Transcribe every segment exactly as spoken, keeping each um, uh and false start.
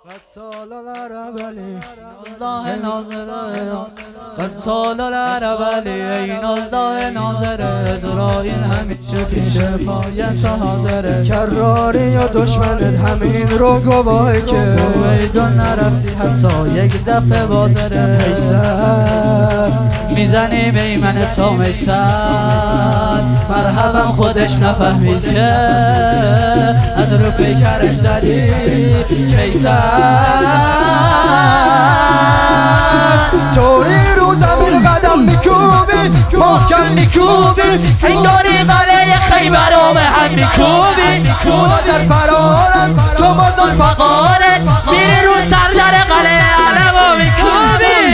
قد سال العربلی الله ناظره قد سال العربلی این الله ناظره درائین همیشه پیش پایت حاضره کراری و دشمنت همین رو گواهی که تو ایدون نرفتی حتی یک دفعه بازره میسر میزنی به ایمن تا میسر مرحبا خودش نفهمید که از رو پیکرش زدی کیسر طوری رو زمین قدم میکوبی محکم میکوبی هنگاری قلعه خیبر رو به هم میکوبی خدا در فرارت تو مازال فقارت میری رو سر در قلعه علم رو میکوبی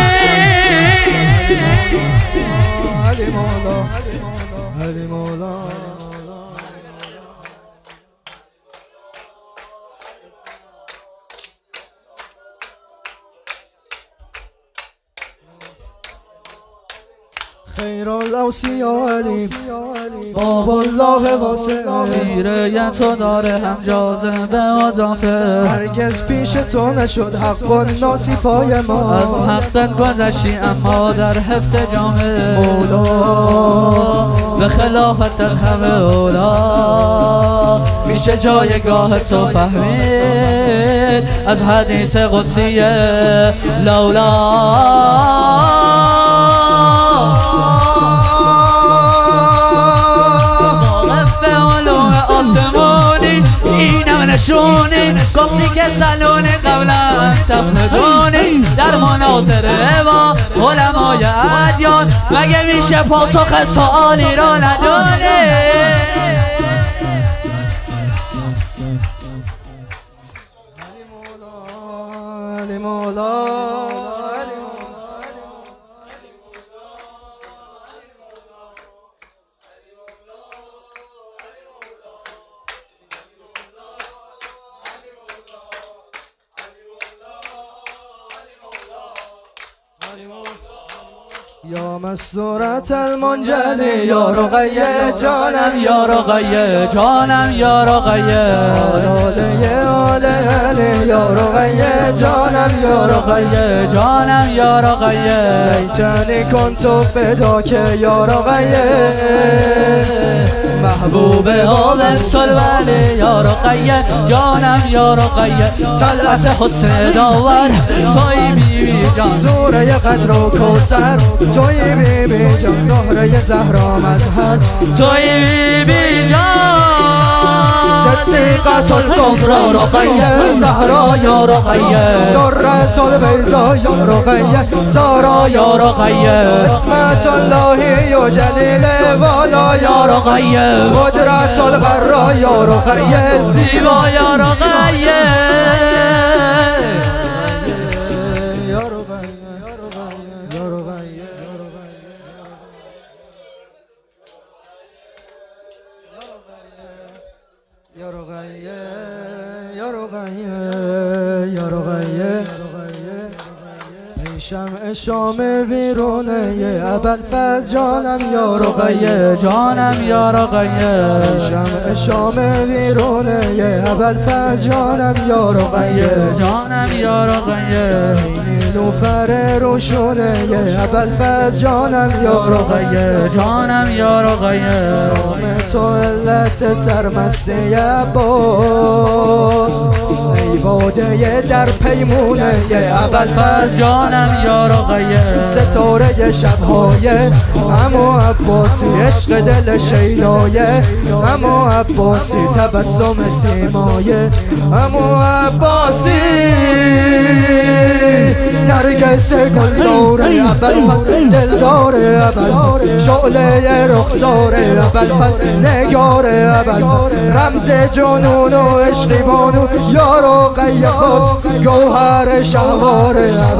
علی مولا علی مولا خیر الاوصیا علی باب الله واسع زیره تو داره هم جاذبه و دافع هرگز پیش تو نشد حق و ناصفای ما از حقت گذشتی اما در حفظ جامعه مولا به خلافت از همه اولا میشه جایگاه تو فهمید از حدیث قدسیه لولا آسمانی اینم نشونی گفتی که سلونی قبلا تفردونی در مناظره با علمای ادیان مگه میشه پاسخ سوالی را ندونی علی مولا یا مسرت المنجلی یا رقیه جانم یا رقیه جانم یا رقیه آلاله آلاله یا رقیه جانم یا رقیه جانم یا رقیه لیتنی کنتو فدا که یا رقیه محبوب آب سلولی یا رقیه جانم یا رقیه طلعت حسن داور توی بیبی جان سوره قدر و کوثر توی بیبی جان زهره زهرا مظهر توی بیبی جان صدیقت الکبرا رقیه زهرا یا رقیه درت البیضا یا رقیه سارا یا رقیه اسمت الله یا جلیل والا یا رقیه قدرت البرا یا رقیه زیبا یا رقیه یا رقیه یا رقیه یا رقیه ای شمع شام ویرونه ی ابوالفضل جانم یا رقیه جانم یا رقیه ای شمع شام ویرونه ی ابوالفضل جانم یا رقیه جانم یا رقیه نیلوفر روشونه ی ابوالفضل جانم یا رقیه جانم یا رقیه نام تو علت سرمستی عباس ای باده در پیمونه ی ابوالفضل جانم یا رقیه ستاره شبهای اما عباسی عشق دل شیدایه اما عباسی تبسم سیمایه اما عباسی نرگس گلدار ابوالفضل دلدار ابوالفضل شعله رخسار ابوالفضل نگار ابوالفضل رمز جنون و عشقی بانو یا رقیه خود گوهر شهوار